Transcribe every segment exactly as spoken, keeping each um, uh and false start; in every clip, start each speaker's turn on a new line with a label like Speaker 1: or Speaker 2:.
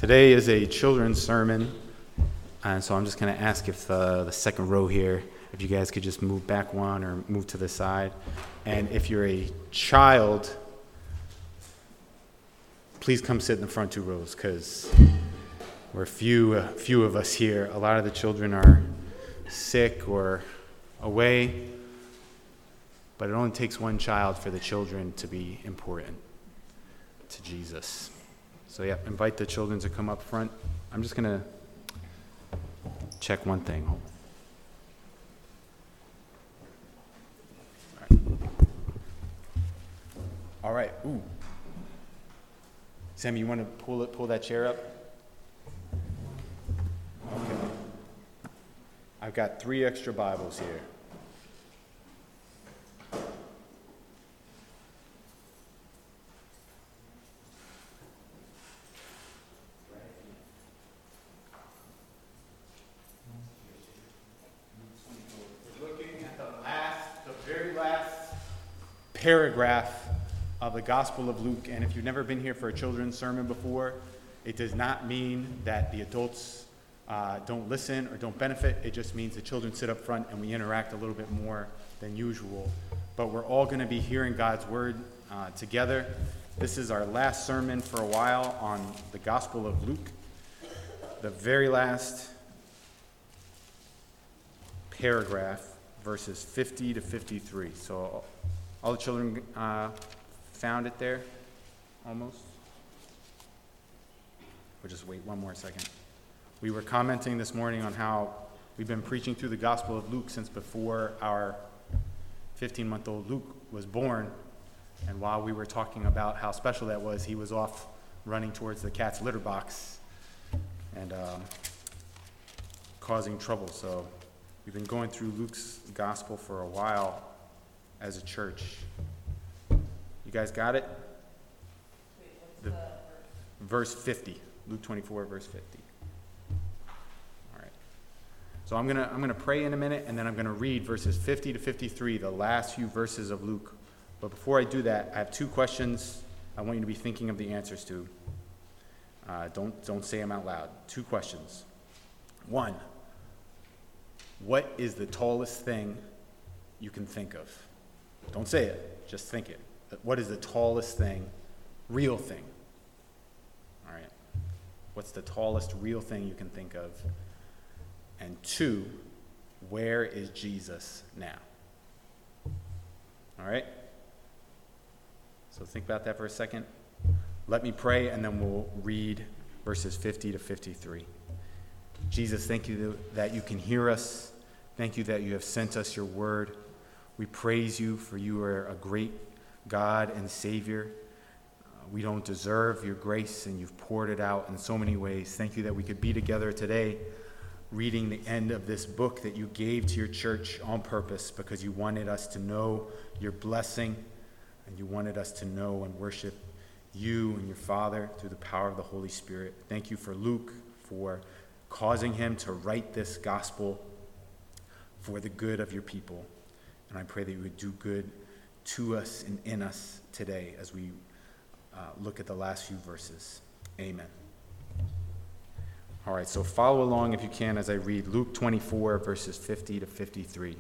Speaker 1: Today is a children's sermon, and so I'm just going to ask if uh, the second row here, if you guys could just move back one or move to the side. And if you're a child, please come sit in the front two rows, because we're few, uh, few of us here. A lot of the children are sick or away, but it only takes one child for the children to be important to Jesus. So yeah, invite the children to come up front. I'm just going to check one thing. All right. All right. Ooh. Sammy, you want to pull it, pull that chair up? Okay. I've got three extra Bibles here. Paragraph of the Gospel of Luke, and if you've never been here for a children's sermon before, it does not mean that the adults uh, don't listen or don't benefit. It just means the children sit up front and we interact a little bit more than usual. But we're all going to be hearing God's word uh, together. This is our last sermon for a while on the Gospel of Luke, the very last paragraph, verses fifty to fifty-three. So all the children uh, found it there, almost? We'll just wait one more second. We were commenting this morning on how we've been preaching through the Gospel of Luke since before our fifteen-month-old Luke was born. And while we were talking about how special that was, he was off running towards the cat's litter box and um, causing trouble. So we've been going through Luke's Gospel for a while as a church. You guys got it?
Speaker 2: Wait, what's
Speaker 1: the,
Speaker 2: the
Speaker 1: verse fifty. Luke twenty-four, verse fifty. All right. So I'm gonna I'm gonna pray in a minute, and then I'm gonna read verses fifty to fifty-three, the last few verses of Luke. But before I do that, I have two questions I want you to be thinking of the answers to. Uh, don't don't say them out loud. Two questions. One, what is the tallest thing you can think of? Don't say it, just think it. What is the tallest thing, real thing? All right. What's the tallest real thing you can think of? And two, where is Jesus now? All right? So think about that for a second. Let me pray, and then we'll read verses fifty to fifty-three. Jesus, thank you that you can hear us. Thank you that you have sent us your word. We praise you, for you are a great God and Savior. Uh, we don't deserve your grace, and you've poured it out in so many ways. Thank you that we could be together today reading the end of this book that you gave to your church on purpose, because you wanted us to know your blessing, and you wanted us to know and worship you and your Father through the power of the Holy Spirit. Thank you for Luke, for causing him to write this gospel for the good of your people. And I pray that you would do good to us and in us today as we uh, look at the last few verses. Amen. All right, so follow along if you can as I read Luke twenty-four, verses fifty to fifty-three.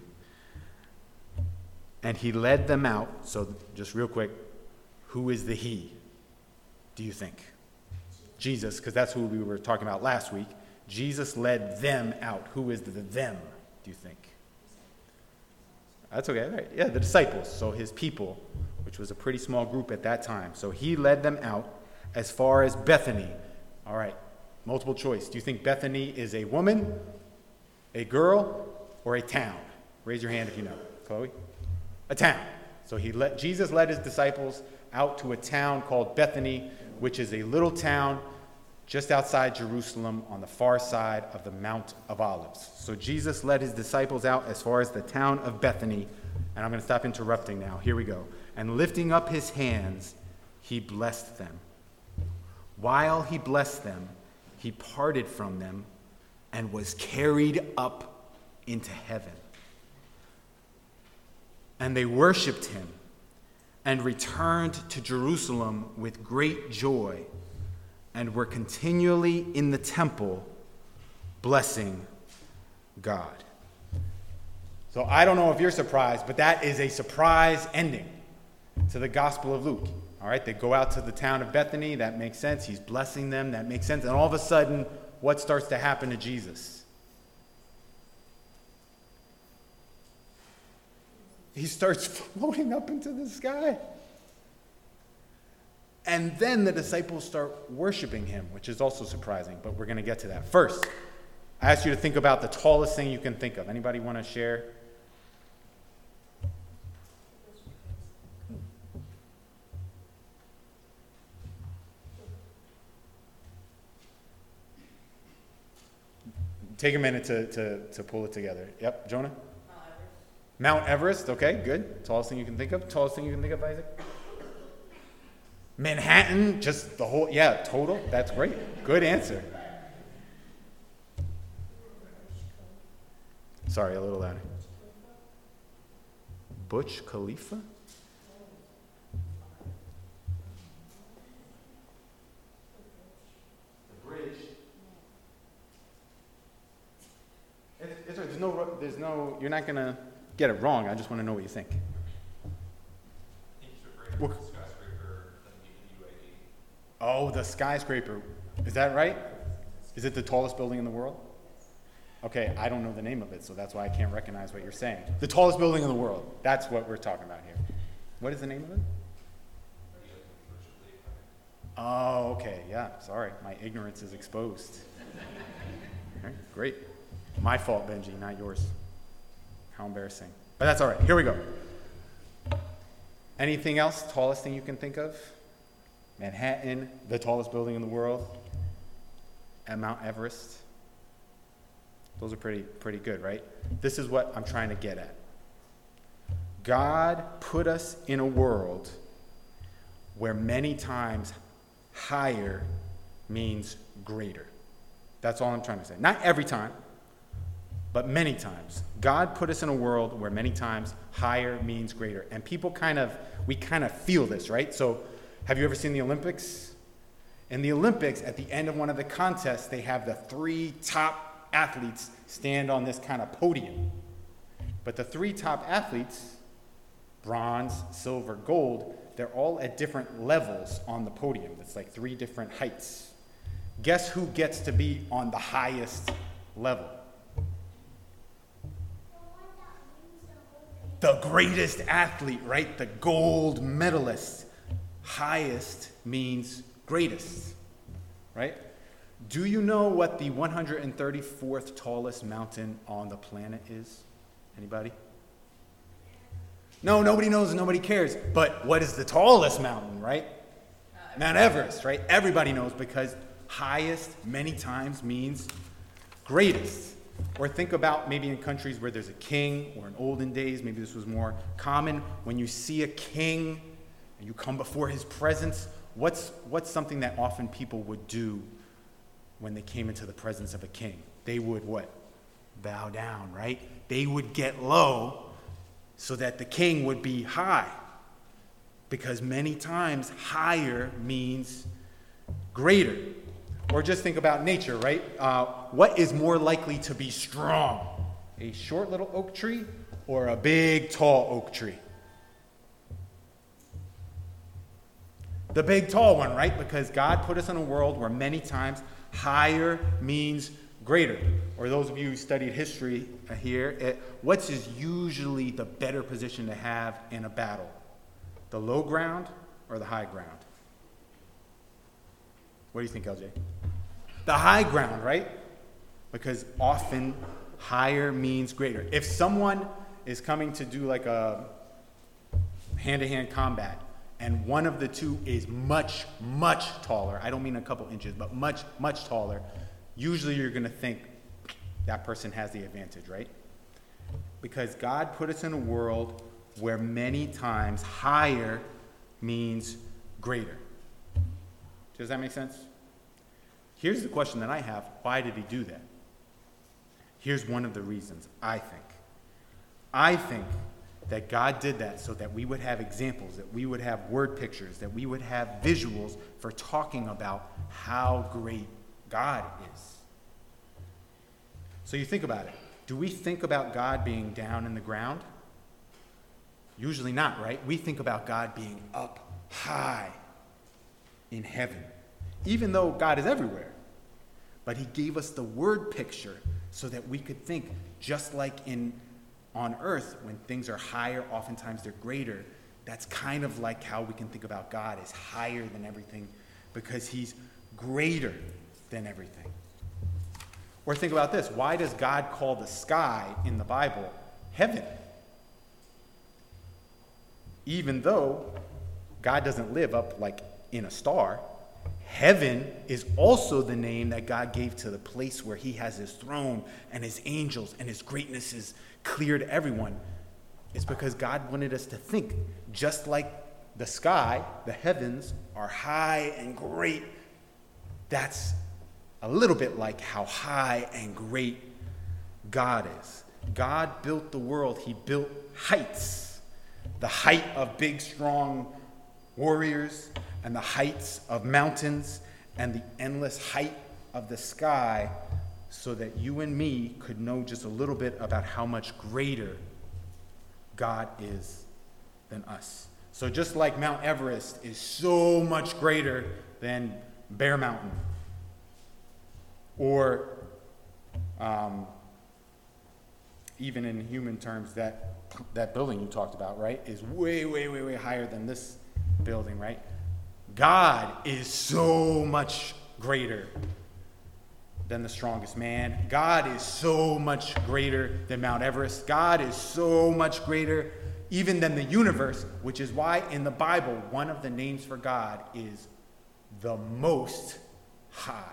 Speaker 1: And he led them out. So just real quick, who is the he, do you think? Jesus, because that's who we were talking about last week. Jesus led them out. Who is the them, do you think? That's okay, right? Yeah, the disciples, so his people, which was a pretty small group at that time. So he led them out as far as Bethany. All right, multiple choice. Do you think Bethany is a woman, a girl, or a town? Raise your hand if you know. Chloe? A town. So he let Jesus led his disciples out to a town called Bethany, which is a little town just outside Jerusalem on the far side of the Mount of Olives. So Jesus led his disciples out as far as the town of Bethany, and I'm going to stop interrupting now. Here we go. And lifting up his hands, he blessed them. While he blessed them, he parted from them and was carried up into heaven. And they worshipped him and returned to Jerusalem with great joy and were continually in the temple blessing God. So I don't know if you're surprised, but that is a surprise ending to the Gospel of Luke. All right, they go out to the town of Bethany. That makes sense. He's blessing them. That makes sense. And all of a sudden, what starts to happen to Jesus? He starts floating up into the sky. And then the disciples start worshiping him, which is also surprising, but we're going to get to that. First, I ask you to think about the tallest thing you can think of. Anybody want to share? Take a minute to, to, to pull it together. Yep, Jonah? Mount Everest. Mount Everest, okay, good. Tallest thing you can think of. Tallest thing you can think of, Isaac? Manhattan, just the whole, yeah, total. That's great. Good answer. Sorry, a little louder. Burj Khalifa? The bridge. It's, it's, there's no, there's no, you're not going to get it wrong. I just want to know what you think. What? Oh, the skyscraper. Is that right? Is it the tallest building in the world? Okay, I don't know the name of it, so that's why I can't recognize what you're saying. The tallest building in the world. That's what we're talking about here. What is the name of it? Oh, okay. Yeah, sorry. My ignorance is exposed. All right, great. My fault, Benji, not yours. How embarrassing. But that's all right. Here we go. Anything else? Tallest thing you can think of? Manhattan, the tallest building in the world, at Mount Everest. Those are pretty, pretty good, right? This is what I'm trying to get at. God put us in a world where many times higher means greater. That's all I'm trying to say. Not every time, but many times. God put us in a world where many times higher means greater. And people kind of, we kind of feel this, right? So, have you ever seen the Olympics? In the Olympics, at the end of one of the contests, they have the three top athletes stand on this kind of podium. But the three top athletes, bronze, silver, gold, they're all at different levels on the podium. It's like three different heights. Guess who gets to be on the highest level? The greatest athlete, right? The gold medalist. Highest means greatest, right? Do you know what the one hundred thirty-fourth tallest mountain on the planet is? Anybody? No, nobody knows, nobody cares. But what is the tallest mountain, right? Uh, Mount Everest, right? Everybody knows because highest many times means greatest. Or think about maybe in countries where there's a king, or in olden days, maybe this was more common. When you see a king, and you come before his presence, what's, what's something that often people would do when they came into the presence of a king? They would what? Bow down, right? They would get low so that the king would be high. Because many times higher means greater. Or just think about nature, right? Uh, what is more likely to be strong? A short little oak tree or a big tall oak tree? The big tall one, right? Because God put us in a world where many times higher means greater. Or those of you who studied history here, it, what's is usually the better position to have in a battle? The low ground or the high ground? What do you think, L J? The high ground, right? Because often higher means greater. If someone is coming to do like a hand-to-hand combat, and one of the two is much, much taller, I don't mean a couple inches, but much, much taller, usually you're going to think that person has the advantage, right? Because God put us in a world where many times higher means greater. Does that make sense? Here's the question that I have. Why did he do that? Here's one of the reasons, I think. I think that God did that so that we would have examples, that we would have word pictures, that we would have visuals for talking about how great God is. So you think about it. Do we think about God being down in the ground? Usually not, right? We think about God being up high in heaven, even though God is everywhere. But he gave us the word picture so that we could think, just like in on earth, when things are higher, oftentimes they're greater. That's kind of like how we can think about God as higher than everything because he's greater than everything. Or think about this. Why does God call the sky in the Bible heaven? Even though God doesn't live up like in a star, heaven is also the name that God gave to the place where he has his throne and his angels and his greatness is clear to everyone. It's because God wanted us to think just like the sky, the heavens are high and great. That's a little bit like how high and great God is. God built the world. He built heights. The height of big, strong warriors and the heights of mountains and the endless height of the sky so that you and me could know just a little bit about how much greater God is than us. So just like Mount Everest is so much greater than Bear Mountain, or um, even in human terms, that that building you talked about, right, is way, way, way, way higher than this building, right? God is so much greater than the strongest man. God is so much greater than Mount Everest. God is so much greater even than the universe, which is why in the Bible, one of the names for God is the Most High.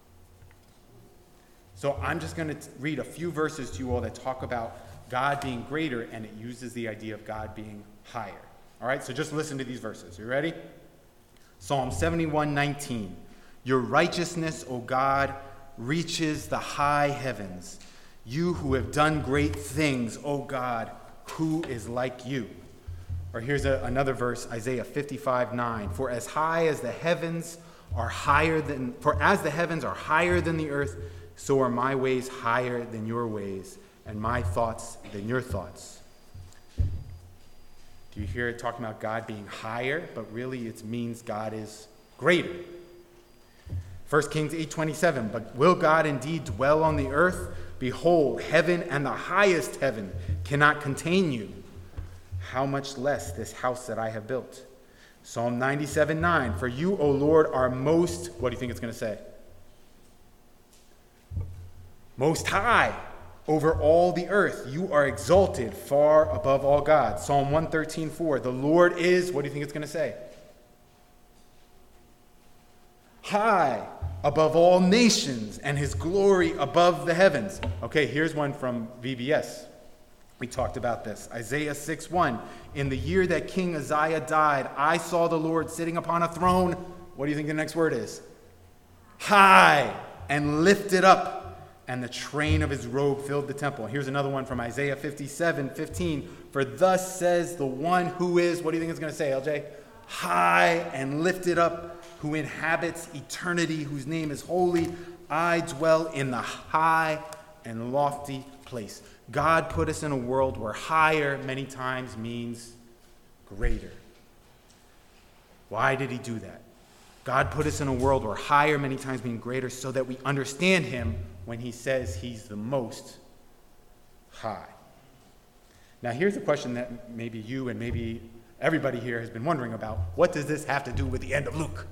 Speaker 1: So I'm just going to read a few verses to you all that talk about God being greater, and it uses the idea of God being higher. All right, so just listen to these verses. You ready? Psalm seventy-one nineteen. Your righteousness, O God, reaches the high heavens. You who have done great things, O God, who is like you? Or here's a, another verse, Isaiah fifty-five nine. For as high as the heavens are higher than, for as the heavens are higher than the earth, so are my ways higher than your ways, and my thoughts than your thoughts. Do you hear it talking about God being higher? But really it means God is greater. First Kings eight twenty-seven. But will God indeed dwell on the earth? Behold, heaven and the highest heaven cannot contain you. How much less this house that I have built? Psalm ninety-seven nine. For you, O Lord, are most, what do you think it's going to say? Most high over all the earth. You are exalted far above all gods. Psalm one thirteen four. The Lord is, what do you think it's going to say? High above all nations, and his glory above the heavens. Okay, here's one from V B S. We talked about this. Isaiah six one. In the year that King Uzziah died, I saw the Lord sitting upon a throne. What do you think the next word is? High and lifted up, and the train of his robe filled the temple. Here's another one from Isaiah fifty-seven fifteen. For thus says the one who is, what do you think it's going to say, L J? High and lifted up, who inhabits eternity, whose name is holy. I dwell in the high and lofty place. God put us in a world where higher many times means greater. Why did he do that? God put us in a world where higher many times means greater so that we understand him when he says he's the most high. Now here's a question that maybe you and maybe everybody here has been wondering about. What does this have to do with the end of Luke?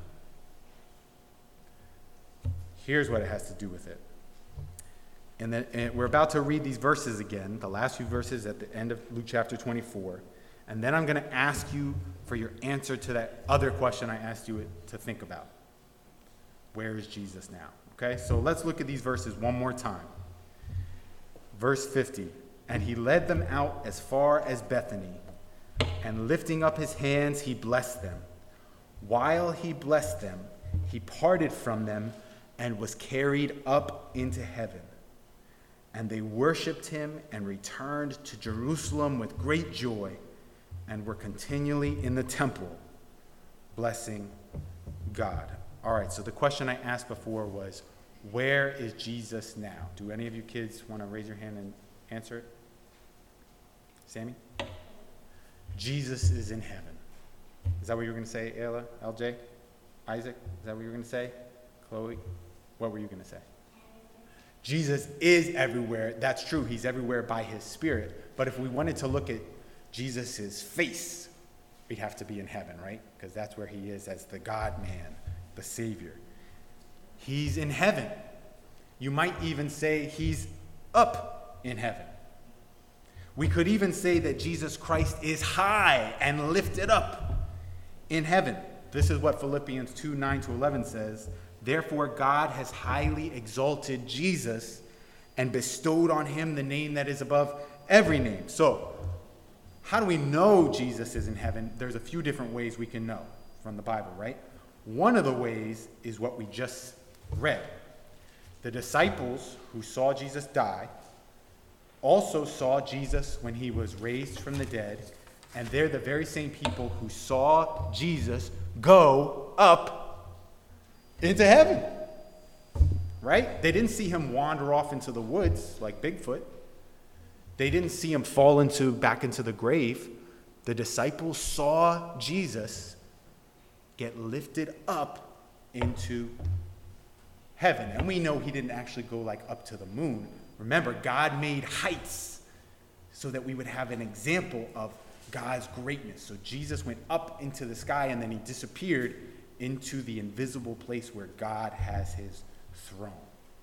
Speaker 1: Here's what it has to do with it. And then and we're about to read these verses again, the last few verses at the end of Luke chapter twenty-four. And then I'm going to ask you for your answer to that other question I asked you to think about. Where is Jesus now? Okay, so let's look at these verses one more time. Verse fifty. And he led them out as far as Bethany, and lifting up his hands, he blessed them. While he blessed them, he parted from them and was carried up into heaven. And they worshipped him and returned to Jerusalem with great joy and were continually in the temple, blessing God. All right, so the question I asked before was, where is Jesus now? Do any of you kids want to raise your hand and answer it? Sammy? Jesus is in heaven. Is that what you were going to say, Ayla, L J, Isaac? Is that what you were going to say? Chloe? What were you going to say? Jesus is everywhere. That's true. He's everywhere by his Spirit. But if we wanted to look at Jesus' face, we'd have to be in heaven, right? Because that's where he is as the God-man, the Savior. He's in heaven. You might even say he's up in heaven. We could even say that Jesus Christ is high and lifted up in heaven. This is what Philippians two, nine to eleven says. Therefore, God has highly exalted Jesus and bestowed on him the name that is above every name. So, how do we know Jesus is in heaven? There's a few different ways we can know from the Bible, right? One of the ways is what we just read. The disciples who saw Jesus die also saw Jesus when he was raised from the dead, and they're the very same people who saw Jesus go up into heaven, right? They didn't see him wander off into the woods like Bigfoot. They didn't see him fall into back into the grave. The disciples saw Jesus get lifted up into heaven. And we know he didn't actually go like up to the moon. Remember, God made heights so that we would have an example of God's greatness. So Jesus went up into the sky and then he disappeared into the invisible place where God has his throne.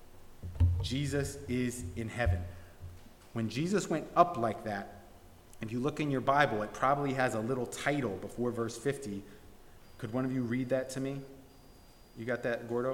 Speaker 1: Jesus is in heaven. When Jesus went up like that, if you look in your Bible, it probably has a little title before verse fifty. Could one of you read that to me? You got that, Gordo?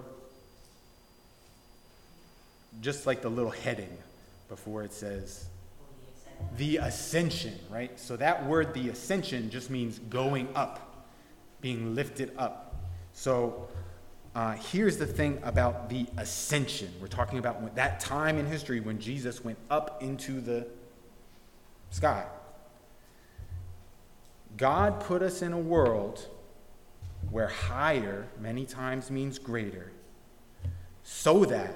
Speaker 1: Just like the little heading before it says the ascension, right? So that word, the ascension, just means going up, being lifted up. So uh, here's the thing about the ascension. We're talking about that time in history when Jesus went up into the sky. God put us in a world where higher many times means greater, so that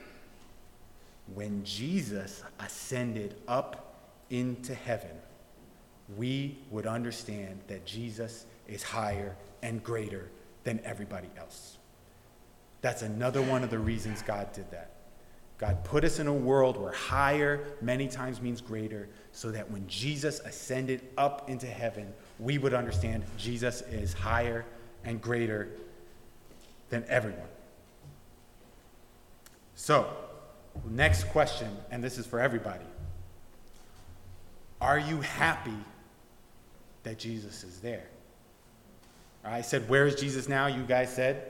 Speaker 1: when Jesus ascended up into heaven, we would understand that Jesus is higher and greater than everybody else. That's another one of the reasons God did that. God put us in a world where higher many times means greater, so that when Jesus ascended up into heaven, we would understand Jesus is higher and greater than everyone. So, next question, and this is for everybody. Are you happy that Jesus is there? I said, where is Jesus now? You guys said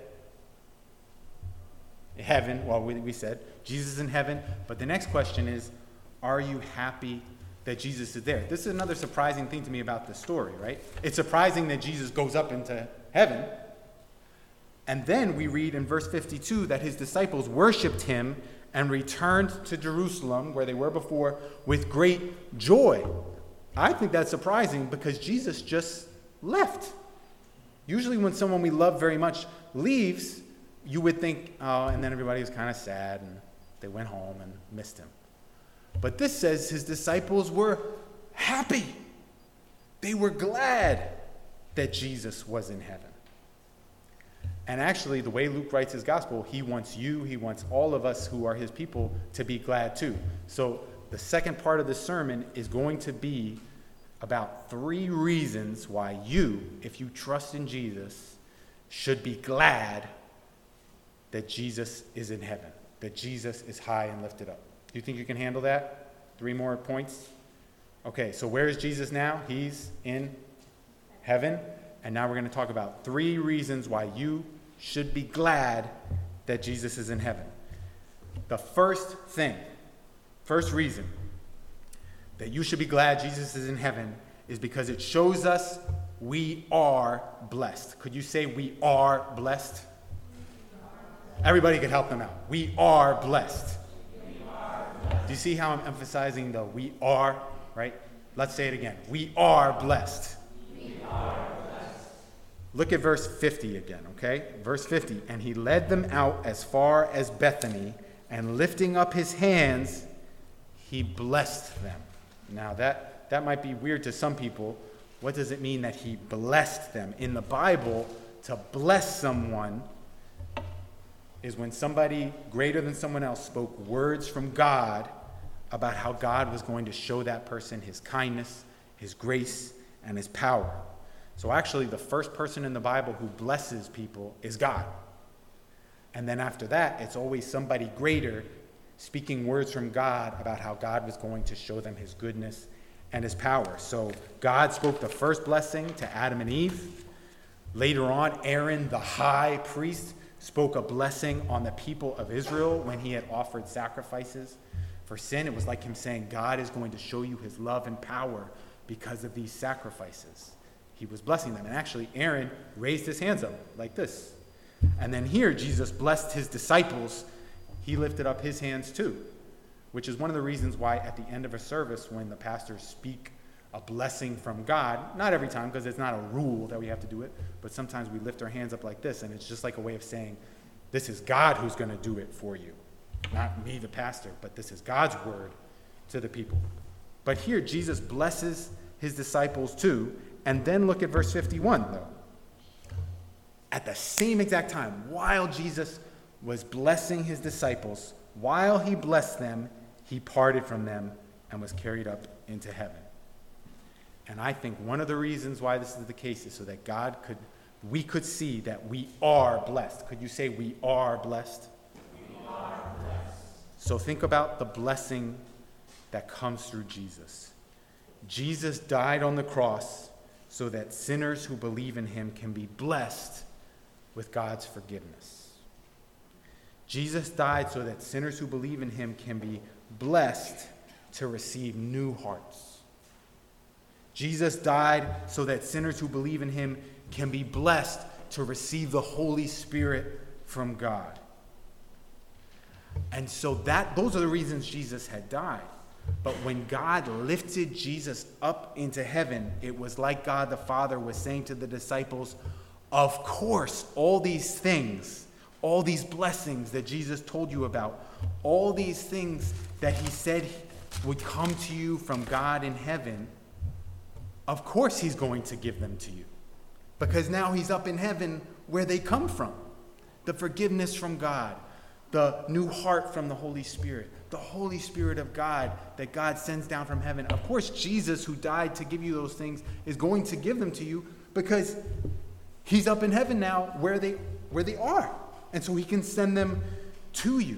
Speaker 1: heaven. Well, we, we said Jesus is in heaven. But the next question is, are you happy that Jesus is there? This is another surprising thing to me about this story, right? It's surprising that Jesus goes up into heaven. And then we read in verse fifty-two that his disciples worshipped him and returned to Jerusalem, where they were before, with great joy. I think that's surprising because Jesus just left. Usually when someone we love very much leaves, you would think, oh, and then everybody was kind of sad and they went home and missed him. But this says his disciples were happy. They were glad that Jesus was in heaven. And actually, the way Luke writes his gospel, he wants you, he wants all of us who are his people to be glad too. So the second part of the sermon is going to be about three reasons why you, if you trust in Jesus, should be glad that Jesus is in heaven, that Jesus is high and lifted up. Do you think you can handle that? Three more points? Okay, so where is Jesus now? He's in heaven. And now we're going to talk about three reasons why you should be glad that Jesus is in heaven. The first thing, first reason that you should be glad Jesus is in heaven is because it shows us we are blessed. Could you say we are blessed? Everybody could help them out. We are blessed. We are blessed. you see how I'm emphasizing the we are, right? Let's say it again. We are blessed.
Speaker 2: We are blessed.
Speaker 1: Look at verse fifty again, okay? Verse fifty. And he led them out as far as Bethany, and lifting up his hands, he blessed them. Now that, that might be weird to some people. What does it mean that he blessed them? In the Bible, to bless someone is when somebody greater than someone else spoke words from God about how God was going to show that person his kindness, his grace, and his power. So actually, the first person in the Bible who blesses people is God. And then after that, it's always somebody greater speaking words from God about how God was going to show them his goodness and his power. So God spoke the first blessing to Adam and Eve. Later on, Aaron, the high priest, spoke a blessing on the people of Israel when he had offered sacrifices for sin. It was like him saying, God is going to show you his love and power because of these sacrifices. He was blessing them. And actually, Aaron raised his hands up like this. And then here, Jesus blessed his disciples. He lifted up his hands too, which is one of the reasons why at the end of a service, when the pastors speak a blessing from God, not every time, because it's not a rule that we have to do it, but sometimes we lift our hands up like this, and it's just like a way of saying, this is God who's going to do it for you. Not me, the pastor, but this is God's word to the people. But here, Jesus blesses his disciples too, and then look at verse fifty-one, though. At the same exact time, while Jesus was blessing his disciples, while he blessed them, he parted from them and was carried up into heaven. And I think one of the reasons why this is the case is so that God could, we could see that we are blessed. Could you say we are blessed?
Speaker 2: We are blessed.
Speaker 1: So think about the blessing that comes through Jesus. Jesus died on the cross so that sinners who believe in him can be blessed with God's forgiveness. Jesus died so that sinners who believe in him can be blessed to receive new hearts. Jesus died so that sinners who believe in him can be blessed to receive the Holy Spirit from God. And so that those are the reasons Jesus had died. But when God lifted Jesus up into heaven, it was like God the Father was saying to the disciples, of course, all these things, all these blessings that Jesus told you about, all these things that he said would come to you from God in heaven, of course he's going to give them to you. Because now he's up in heaven where they come from. The forgiveness from God, the new heart from the Holy Spirit, the Holy Spirit of God that God sends down from heaven. Of course, Jesus, who died to give you those things, is going to give them to you because he's up in heaven now where they, where they are. And so he can send them to you.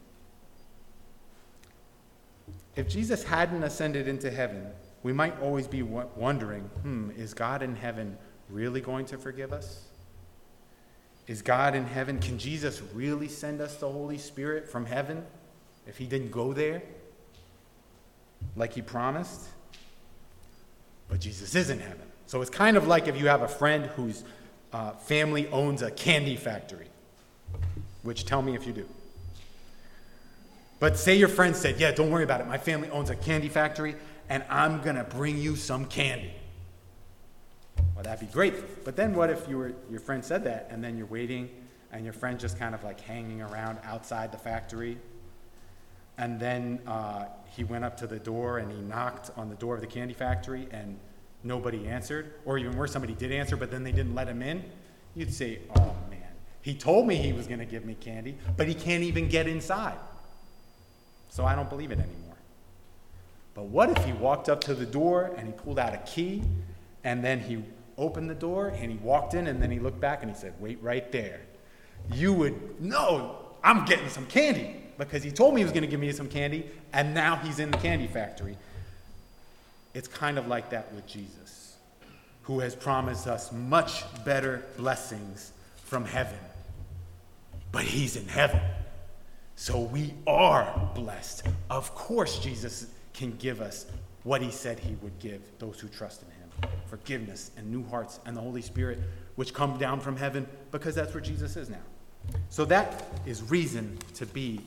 Speaker 1: If Jesus hadn't ascended into heaven, we might always be wondering, hmm, is God in heaven really going to forgive us? Is God in heaven? Can Jesus really send us the Holy Spirit from heaven if he didn't go there like he promised? But Jesus is in heaven. So it's kind of like if you have a friend whose uh, family owns a candy factory, which tell me if you do. But say your friend said, yeah, don't worry about it. My family owns a candy factory, and I'm going to bring you some candy. Well, that'd be great. But then what if you were, your friend said that, and then you're waiting, and your friend just kind of like hanging around outside the factory, and then uh, he went up to the door, and he knocked on the door of the candy factory, and nobody answered, or even worse, somebody did answer, but then they didn't let him in? You'd say, oh, man, he told me he was going to give me candy, but he can't even get inside. So I don't believe it anymore. But what if he walked up to the door and he pulled out a key and then he opened the door and he walked in and then he looked back and he said, wait right there. You would know I'm getting some candy because he told me he was going to give me some candy and now he's in the candy factory. It's kind of like that with Jesus, who has promised us much better blessings from heaven. But he's in heaven. So we are blessed. Of course, Jesus can give us what he said he would give those who trust in him. Forgiveness and new hearts and the Holy Spirit, which come down from heaven, because that's where Jesus is now. So that is reason to be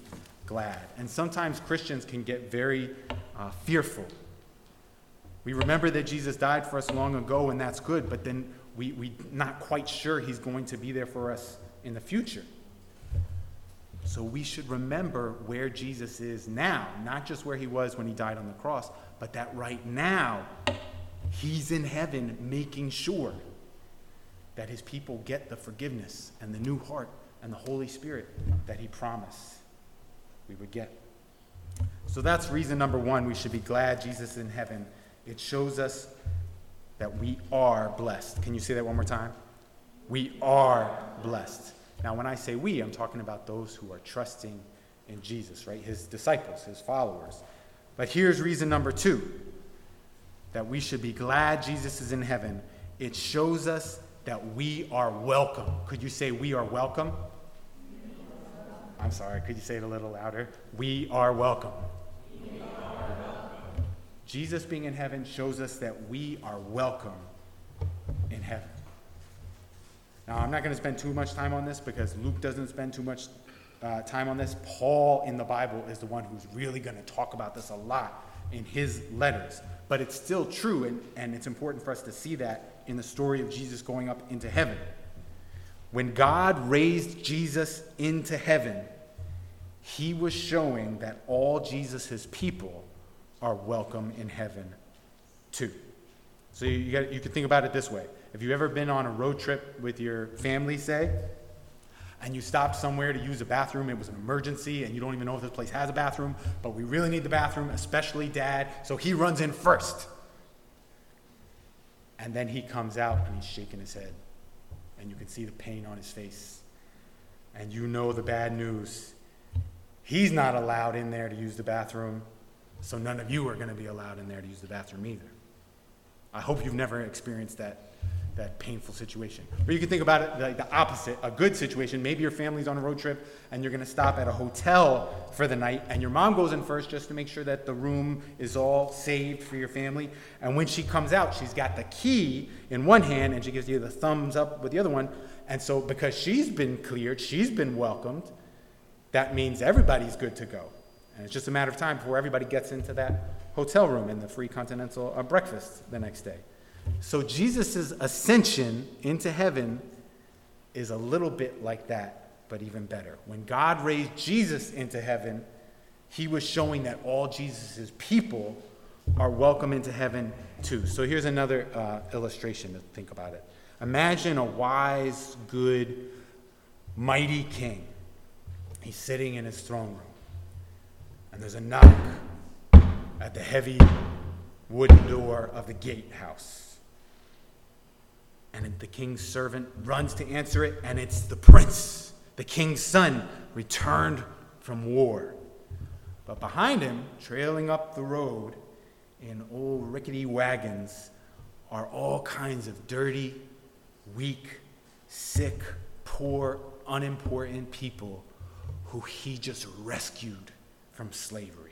Speaker 1: glad. And sometimes Christians can get very uh, fearful. We remember that Jesus died for us long ago, and that's good, but then we, we're not quite sure he's going to be there for us in the future. So we should remember where Jesus is now, not just where he was when he died on the cross, but that right now he's in heaven making sure that his people get the forgiveness and the new heart and the Holy Spirit that he promised we would get. So that's reason number one. We should be glad Jesus is in heaven. It shows us that we are blessed. Can you say that one more time? We are blessed. Now, when I say we, I'm talking about those who are trusting in Jesus, right? His disciples, his followers. But here's reason number two, that we should be glad Jesus is in heaven. It shows us that we are welcome. Could you say we are welcome? I'm sorry, could you say it a little louder? We are welcome. We are welcome. Jesus being in heaven shows us that we are welcome in heaven. Now, I'm not going to spend too much time on this because Luke doesn't spend too much uh, time on this. Paul in the Bible is the one who's really going to talk about this a lot in his letters. But it's still true, and, and it's important for us to see that in the story of Jesus going up into heaven. When God raised Jesus into heaven, he was showing that all Jesus' people are welcome in heaven too. So you, you, got, you can think about it this way. Have you ever been on a road trip with your family, say, and you stopped somewhere to use a bathroom? It was an emergency, and you don't even know if this place has a bathroom, but we really need the bathroom, especially Dad, so he runs in first. And then he comes out, and he's shaking his head, and you can see the pain on his face. And you know the bad news. He's not allowed in there to use the bathroom, so none of you are going to be allowed in there to use the bathroom either. I hope you've never experienced that that painful situation. Or you can think about it like the opposite, a good situation. Maybe your family's on a road trip and you're going to stop at a hotel for the night, and your mom goes in first just to make sure that the room is all saved for your family. And when she comes out, she's got the key in one hand and she gives you the thumbs up with the other one. And so because she's been cleared, she's been welcomed, that means everybody's good to go. And it's just a matter of time before everybody gets into that hotel room and the free continental uh, breakfast the next day. So Jesus' ascension into heaven is a little bit like that, but even better. When God raised Jesus into heaven, he was showing that all Jesus' people are welcome into heaven too. So here's another uh, illustration to think about it. Imagine a wise, good, mighty king. He's sitting in his throne room, and there's a knock at the heavy wooden door of the gatehouse. And the king's servant runs to answer it, and it's the prince, the king's son, returned from war. But behind him, trailing up the road in old rickety wagons, are all kinds of dirty, weak, sick, poor, unimportant people who he just rescued from slavery.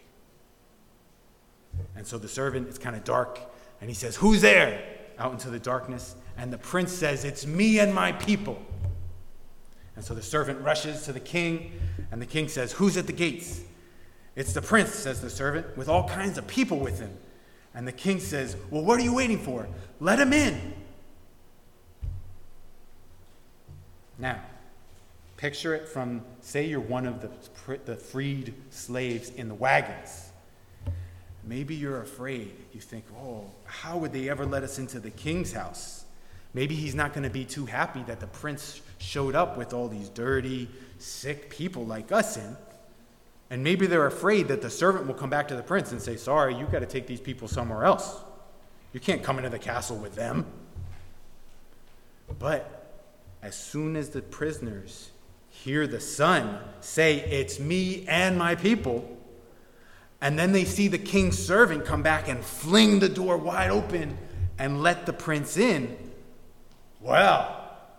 Speaker 1: And so the servant, it's kind of dark, and he says, "Who's there?" out into the darkness. And the prince says, "It's me and my people." And so the servant rushes to the king, and the king says, "Who's at the gates?" "It's the prince," says the servant, "with all kinds of people with him." And the king says, "Well, what are you waiting for? Let him in." Now, picture it from, say you're one of the, the freed slaves in the wagons. Maybe you're afraid. You think, oh, how would they ever let us into the king's house? Maybe he's not going to be too happy that the prince showed up with all these dirty, sick people like us in. And maybe they're afraid that the servant will come back to the prince and say, "Sorry, you've got to take these people somewhere else. You can't come into the castle with them." But as soon as the prisoners hear the son say, "It's me and my people," and then they see the king's servant come back and fling the door wide open and let the prince in, well,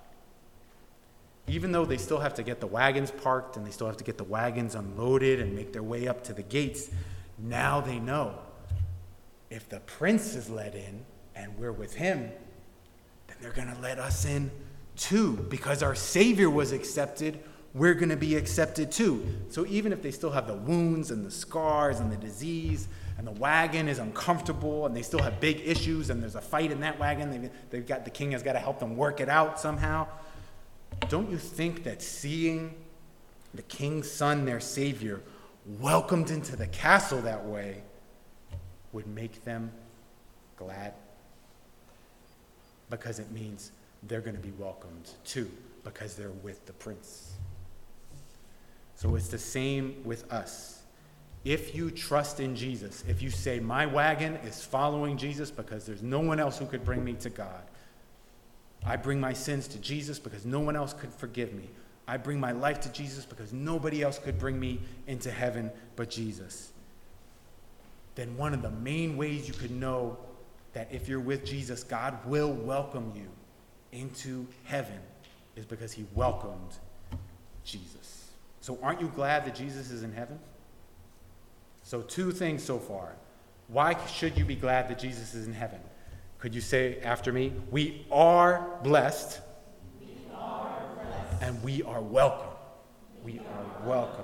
Speaker 1: even though they still have to get the wagons parked and they still have to get the wagons unloaded and make their way up to the gates, now they know if the prince is let in and we're with him, then they're going to let us in too, because our Savior was accepted we're going to be accepted too. So even if they still have the wounds and the scars and the disease, and the wagon is uncomfortable, and they still have big issues, and there's a fight in that wagon, they've, they've got, the king has got to help them work it out somehow, don't you think that seeing the king's son, their savior, welcomed into the castle that way would make them glad? Because it means they're going to be welcomed too, because they're with the prince. So it's the same with us. If you trust in Jesus, if you say, my wagon is following Jesus because there's no one else who could bring me to God. I bring my sins to Jesus because no one else could forgive me. I bring my life to Jesus because nobody else could bring me into heaven but Jesus. Then one of the main ways you could know that if you're with Jesus, God will welcome you into heaven is because he welcomed Jesus. So aren't you glad that Jesus is in heaven? So two things so far. Why should you be glad that Jesus is in heaven? Could you say after me? We are blessed.
Speaker 2: We are blessed.
Speaker 1: And we are welcome. We are welcome.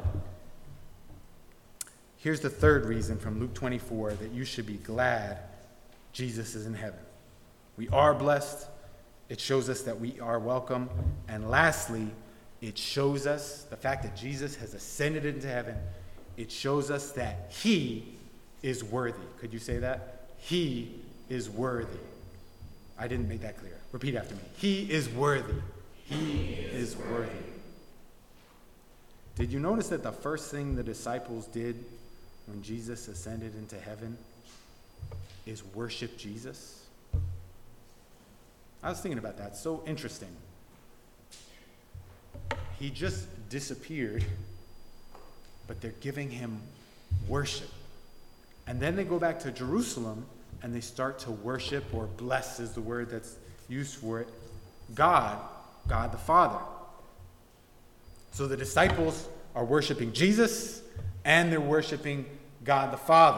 Speaker 1: Here's the third reason from Luke twenty-four that you should be glad Jesus is in heaven. We are blessed. It shows us that we are welcome. And lastly, it shows us the fact that Jesus has ascended into heaven. It shows us that he is worthy. Could you say that? He is worthy. I didn't make that clear. Repeat after me. He is worthy. He is worthy. Did you notice that the first thing the disciples did when Jesus ascended into heaven is worship Jesus? I was thinking about that. So interesting. He just disappeared, but they're giving him worship. And then they go back to Jerusalem and they start to worship, or bless is the word that's used for it, God, God the Father. So the disciples are worshiping Jesus and they're worshiping God the Father.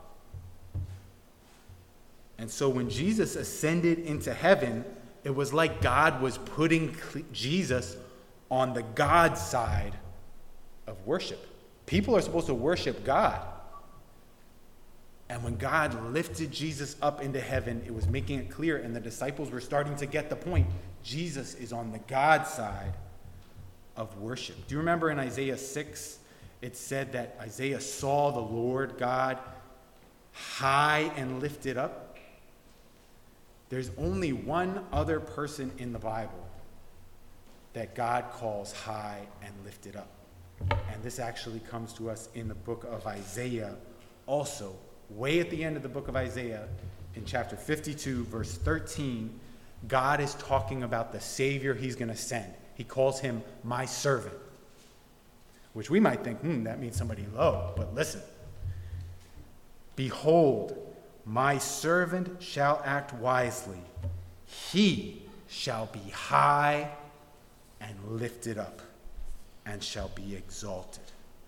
Speaker 1: And so when Jesus ascended into heaven, it was like God was putting Jesus on the God side of worship. People are supposed to worship God. And when God lifted Jesus up into heaven, it was making it clear, and the disciples were starting to get the point. Jesus is on the God side of worship. Do you remember in Isaiah six, it said that Isaiah saw the Lord God high and lifted up? There's only one other person in the Bible that God calls high and lifted up. And this actually comes to us in the book of Isaiah also. Way at the end of the book of Isaiah, in chapter fifty-two, verse thirteen, God is talking about the Savior he's going to send. He calls him my servant, which we might think, hmm, that means somebody low. But listen. Behold, my servant shall act wisely. He shall be high and lifted up and shall be exalted.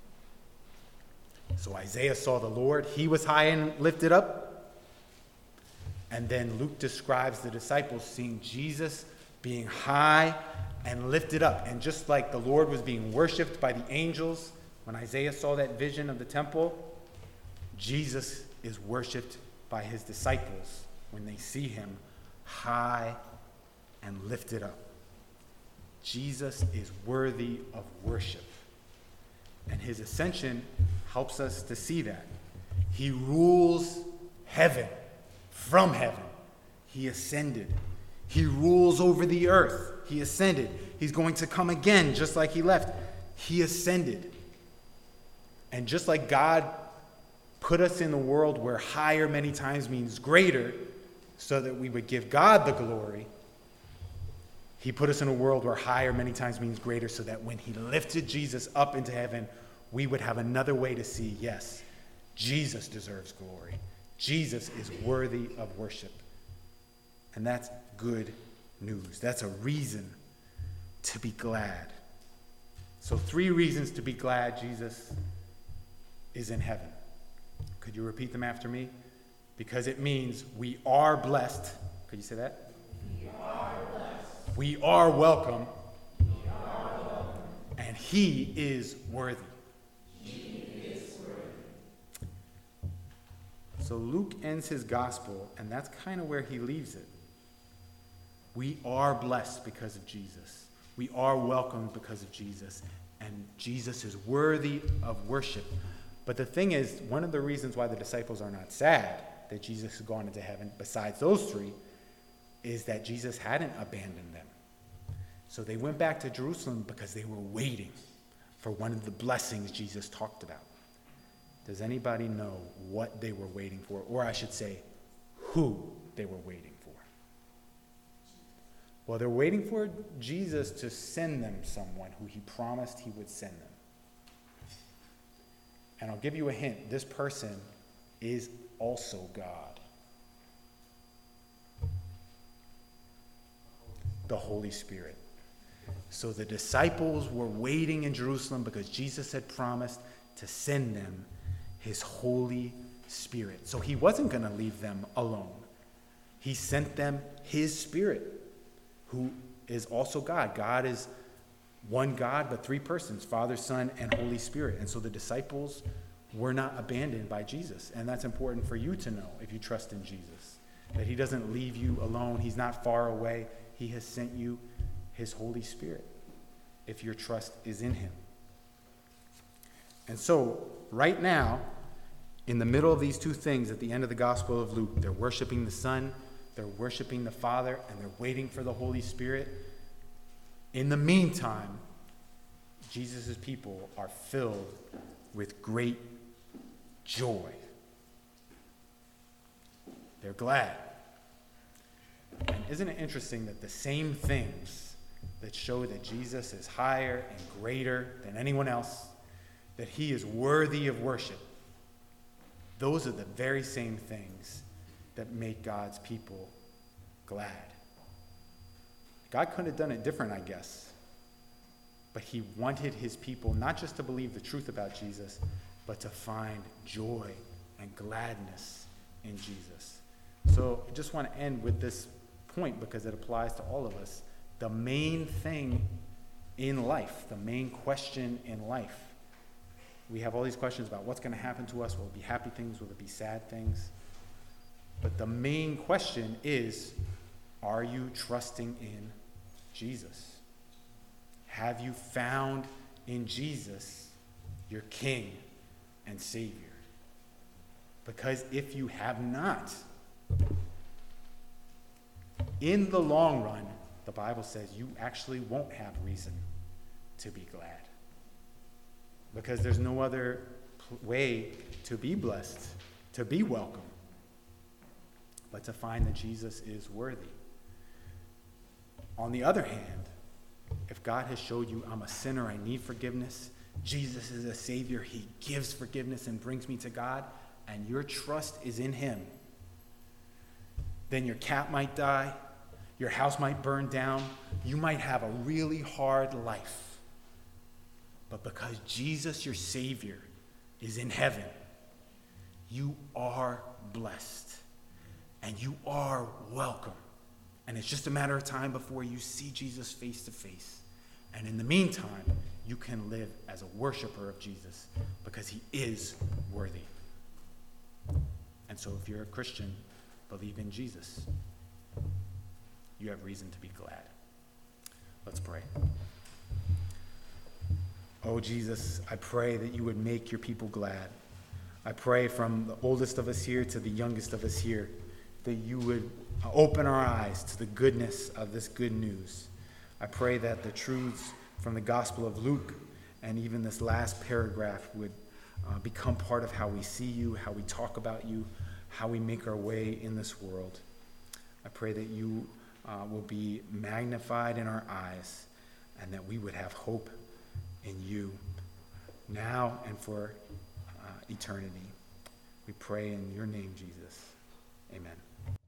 Speaker 1: So Isaiah saw the Lord. He was high and lifted up. And then Luke describes the disciples seeing Jesus being high and lifted up. And just like the Lord was being worshipped by the angels, when Isaiah saw that vision of the temple, Jesus is worshipped by his disciples when they see him high and lifted up. Jesus is worthy of worship. And his ascension helps us to see that. He rules heaven from heaven. He ascended. He rules over the earth. He ascended. He's going to come again just like he left. He ascended. And just like God put us in the world where higher many times means greater so that we would give God the glory, he put us in a world where higher many times means greater so that when he lifted Jesus up into heaven, we would have another way to see, yes, Jesus deserves glory. Jesus is worthy of worship. And that's good news. That's a reason to be glad. So three reasons to be glad Jesus is in heaven. Could you repeat them after me? Because it means we are blessed. Could you say that?
Speaker 2: We are blessed.
Speaker 1: We are welcome.
Speaker 2: We are welcome.
Speaker 1: And he is worthy.
Speaker 2: He is worthy.
Speaker 1: So Luke ends his gospel, and that's kind of where he leaves it. We are blessed because of Jesus. We are welcomed because of Jesus. And Jesus is worthy of worship. But the thing is, one of the reasons why the disciples are not sad that Jesus has gone into heaven, besides those three, is that Jesus hadn't abandoned them. So they went back to Jerusalem because they were waiting for one of the blessings Jesus talked about. Does anybody know what they were waiting for? Or I should say, who they were waiting for? Well, they're waiting for Jesus to send them someone who he promised he would send them. And I'll give you a hint. This person is also God. The Holy Spirit. So the disciples were waiting in Jerusalem because Jesus had promised to send them his Holy Spirit. So he wasn't going to leave them alone. He sent them his Spirit, who is also God. God is one God, but three persons, Father, Son, and Holy Spirit. And so the disciples were not abandoned by Jesus. And that's important for you to know if you trust in Jesus, that he doesn't leave you alone. He's not far away. He has sent you his Holy Spirit if your trust is in him. And so right now, in the middle of these two things at the end of the Gospel of Luke, they're worshiping the Son, they're worshiping the Father, and they're waiting for the Holy Spirit. In the meantime, Jesus' people are filled with great joy. They're glad. And isn't it interesting that the same things that show that Jesus is higher and greater than anyone else, that he is worthy of worship, those are the very same things that make God's people glad. God couldn't have done it different, I guess. But he wanted his people not just to believe the truth about Jesus, but to find joy and gladness in Jesus. So I just want to end with this point because it applies to all of us. The main thing in life, the main question in life, we have all these questions about what's going to happen to us. Will it be happy things? Will it be sad things? But the main question is, are you trusting in Jesus? Have you found in Jesus your King and Savior? Because if you have not, in the long run, the Bible says you actually won't have reason to be glad. Because there's no other way to be blessed, to be welcome, but to find that Jesus is worthy. On the other hand, if God has showed you I'm a sinner, I need forgiveness, Jesus is a Savior, he gives forgiveness and brings me to God, and your trust is in him, then your cat might die, your house might burn down, you might have a really hard life. But because Jesus, your Savior, is in heaven, you are blessed and you are welcome. And it's just a matter of time before you see Jesus face to face. And in the meantime, you can live as a worshiper of Jesus because he is worthy. And so if you're a Christian, believe in Jesus. You have reason to be glad. Let's pray. Oh, Jesus, I pray that you would make your people glad. I pray from the oldest of us here to the youngest of us here that you would open our eyes to the goodness of this good news. I pray that the truths from the Gospel of Luke and even this last paragraph would uh, become part of how we see you, how we talk about you, how we make our way in this world. I pray that you uh, will be magnified in our eyes and that we would have hope in you now and for uh, eternity. We pray in your name, Jesus. Amen.